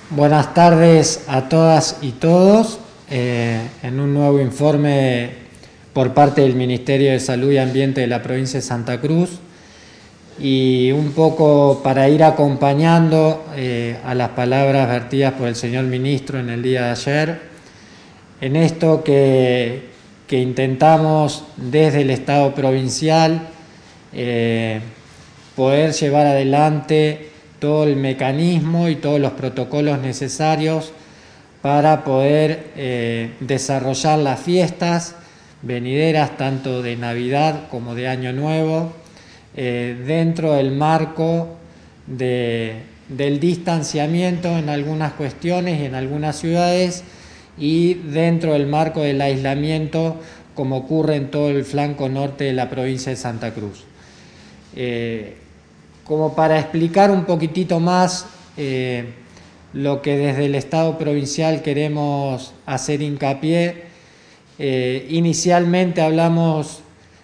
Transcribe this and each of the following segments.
Buenas tardes a todas y todos. En un nuevo informe por parte del Ministerio de Salud y Ambiente de la provincia de Santa Cruz, y un poco para ir acompañando a las palabras vertidas por el señor ministro en el día de ayer, en esto que intentamos desde el Estado provincial poder llevar adelante todo el mecanismo y todos los protocolos necesarios para poder desarrollar las fiestas venideras, tanto de Navidad como de Año Nuevo, dentro del marco del distanciamiento en algunas cuestiones y en algunas ciudades, y dentro del marco del aislamiento, como ocurre en todo el flanco norte de la provincia de Santa Cruz. Como para explicar un poquitito más lo que desde el Estado provincial queremos hacer hincapié, inicialmente hablamos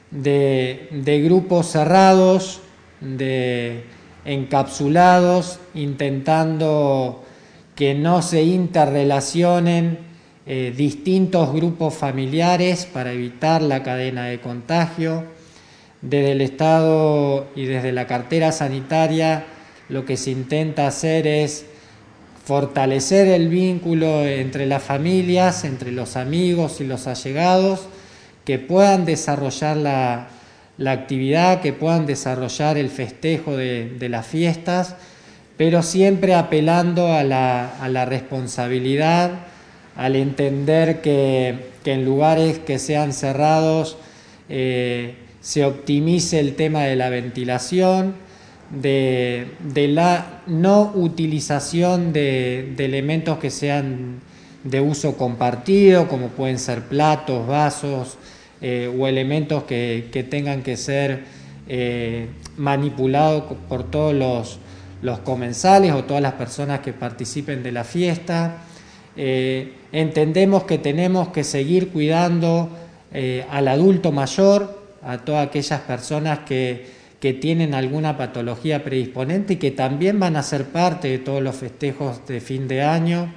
de grupos cerrados, de encapsulados, intentando que no se interrelacionen distintos grupos familiares para evitar la cadena de contagio. Desde el Estado y desde la cartera sanitaria, lo que se intenta hacer es fortalecer el vínculo entre las familias, entre los amigos y los allegados, que puedan desarrollar la actividad, que puedan desarrollar el festejo de las fiestas, pero siempre apelando a la responsabilidad, al entender que en lugares que sean cerrados se optimice el tema de la ventilación, de la no utilización de elementos que sean de uso compartido, como pueden ser platos, vasos, o elementos que tengan que ser manipulados por todos los comensales o todas las personas que participen de la fiesta. Entendemos que tenemos que seguir cuidando al adulto mayor, a todas aquellas personas que tienen alguna patología predisponente y que también van a ser parte de todos los festejos de fin de año.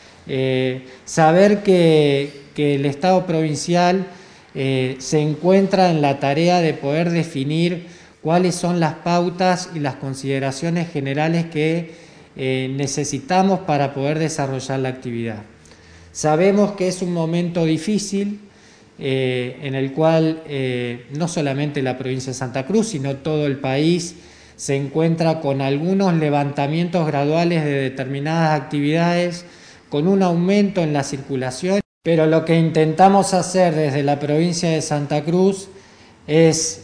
Saber que el Estado provincial se encuentra en la tarea de poder definir cuáles son las pautas y las consideraciones generales que necesitamos para poder desarrollar la actividad. Sabemos que es un momento difícil, en el cual no solamente la provincia de Santa Cruz, sino todo el país se encuentra con algunos levantamientos graduales de determinadas actividades, con un aumento en la circulación, pero lo que intentamos hacer desde la provincia de Santa Cruz es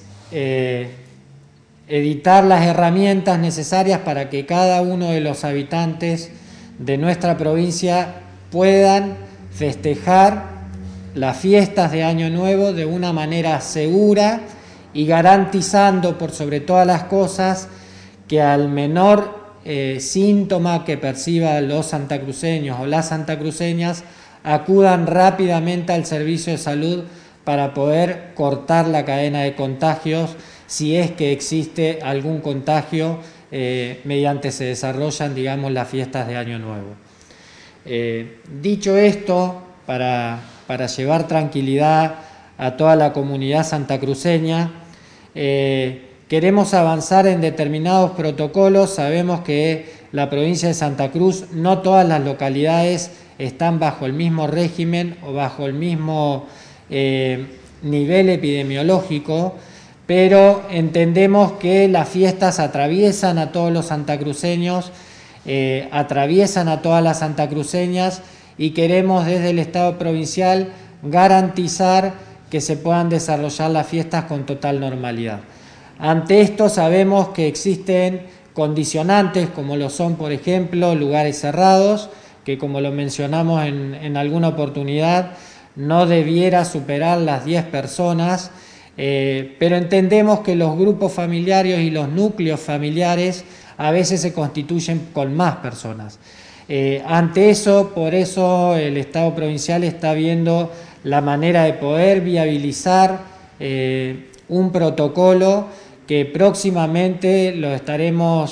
editar las herramientas necesarias para que cada uno de los habitantes de nuestra provincia puedan festejar las fiestas de Año Nuevo de una manera segura y garantizando por sobre todas las cosas que al menor síntoma que perciban los santacruceños o las santacruceñas acudan rápidamente al servicio de salud para poder cortar la cadena de contagios, si es que existe algún contagio mediante se desarrollan, digamos, las fiestas de Año Nuevo. Dicho esto, para llevar tranquilidad a toda la comunidad santacruceña, queremos avanzar en determinados protocolos. Sabemos que la provincia de Santa Cruz, no todas las localidades están bajo el mismo régimen o bajo el mismo nivel epidemiológico, pero entendemos que las fiestas atraviesan a todos los santacruceños, atraviesan a todas las santacruceñas, y queremos desde el Estado provincial garantizar que se puedan desarrollar las fiestas con total normalidad. Ante esto sabemos que existen condicionantes, como lo son, por ejemplo, lugares cerrados, que como lo mencionamos en alguna oportunidad, no debiera superar las 10 personas, pero entendemos que los grupos familiares y los núcleos familiares a veces se constituyen con más personas. Ante eso, por eso el Estado provincial está viendo la manera de poder viabilizar un protocolo que próximamente lo estaremos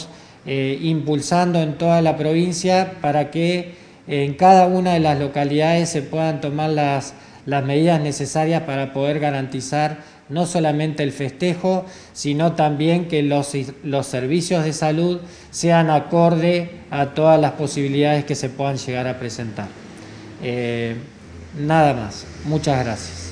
impulsando en toda la provincia para que en cada una de las localidades se puedan tomar las medidas necesarias para poder garantizar no solamente el festejo, sino también que los servicios de salud sean acorde a todas las posibilidades que se puedan llegar a presentar. Nada más. Muchas gracias.